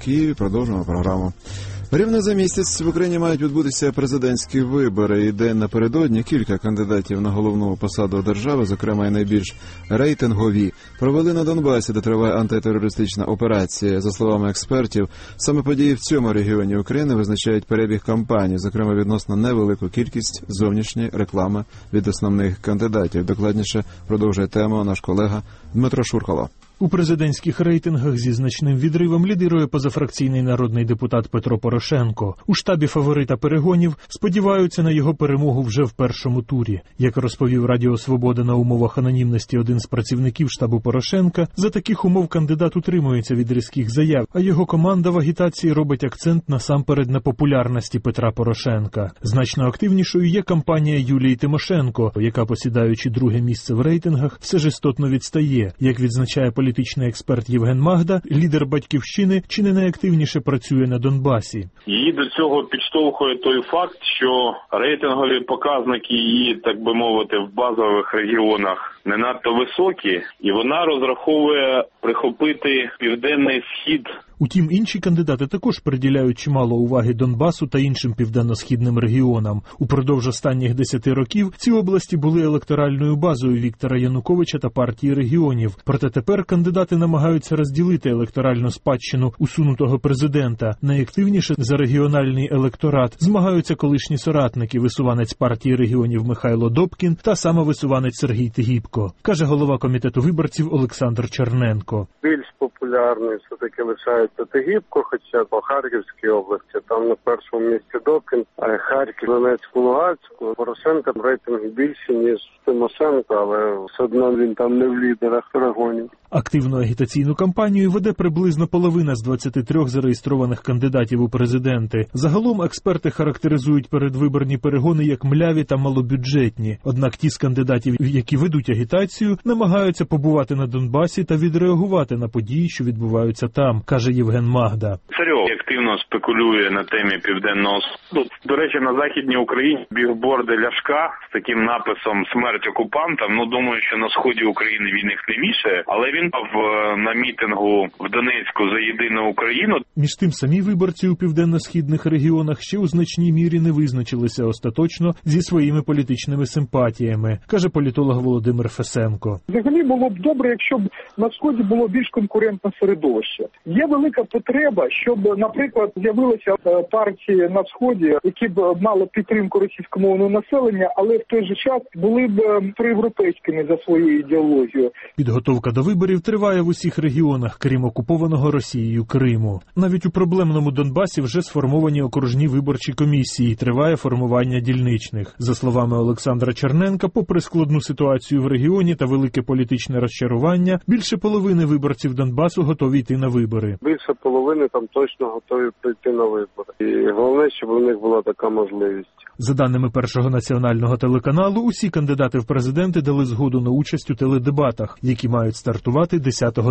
Києві. Продовжуємо програму. Рівно за місяць в Україні мають відбутися президентські вибори. І день напередодні кілька кандидатів на головну посаду держави, зокрема і найбільш рейтингові, провели на Донбасі, де триває антитерористична операція. За словами експертів, саме події в цьому регіоні України визначають перебіг кампанії, зокрема відносно невелику кількість зовнішньої реклами від основних кандидатів. Докладніше продовжує тему наш колега Дмитро Шуркало. У президентських рейтингах зі значним відривом лідирує позафракційний народний депутат Петро Порошенко. У штабі фаворита перегонів сподіваються на його перемогу вже в першому турі. Як розповів Радіо Свобода на умовах анонімності один з працівників штабу Порошенка, за таких умов кандидат утримується від різких заяв, а його команда в агітації робить акцент насамперед на популярності Петра Порошенка. Значно активнішою є кампанія Юлії Тимошенко, яка, посідаючи друге місце в рейтингах, все ж істотно відстає. Як відзначає політичний експерт Євген Магда, лідер «Батьківщини» чи не найактивніше працює на Донбасі. Її до цього підштовхує той факт, що рейтингові показники її, так би мовити, в базових регіонах не надто високі, і вона розраховує прихопити Південний Схід. Утім, інші кандидати також приділяють чимало уваги Донбасу та іншим південно-східним регіонам. Упродовж останніх 10 років ці області були електоральною базою Віктора Януковича та партії регіонів. Проте тепер кандидати намагаються розділити електоральну спадщину усунутого президента. Найактивніше за регіональний електорат змагаються колишні соратники, висуванець партії регіонів Михайло Добкін та самовисуванець Сергій Тигіпко, каже голова комітету виборців Олександр Черненко. Більш популярний все-таки лишається Тигіпко, хоча по Харківській області там на першому місці Добкін, а Харків, Донецьку, Луганську. Порошенка рейтинг більше, ніж Тимошенко, але все одно він там не в лідерах перегонів. Активну агітаційну кампанію веде приблизно половина з 23 зареєстрованих кандидатів у президенти. Загалом експерти характеризують передвиборні перегони як мляві та малобюджетні. Однак ті з кандидатів, які ведуть агітацію, намагаються побувати на Донбасі та відреагувати на події, що відбуваються там, каже Євген Магда. Царьов активно спекулює на темі Південного Сходу. До речі, на Західній Україні бігборди Ляшка з таким написом «Смерть окупантам». Думаю, що на сході України він їх не вішає, але він на мітингу в Донецьку за єдину Україну. Між тим, самі виборці у південно-східних регіонах ще у значній мірі не визначилися остаточно зі своїми політичними симпатіями, каже політолог Володимир Фесенко. Взагалі було б добре, якщо б на Сході було більш конкурентне середовище. Є велика потреба, щоб, наприклад, з'явилися партії на Сході, які б мали підтримку російськомовного населення, але в той же час були б проєвропейськими за своєю ідеологією. Підготовка до виборів триває в усіх регіонах, крім окупованого Росією Криму. Навіть у проблемному Донбасі вже сформовані окружні виборчі комісії, триває формування дільничних. За словами Олександра Черненка, попри складну ситуацію в регіоні та велике політичне розчарування, більше половини виборців Донбасу готові йти на вибори. Більше половини там точно готові прийти на вибори. І головне, щоб у них була така можливість. За даними Першого національного телеканалу, усі кандидати в президенти дали згоду на участь у теледебатах, які мають стартувати 10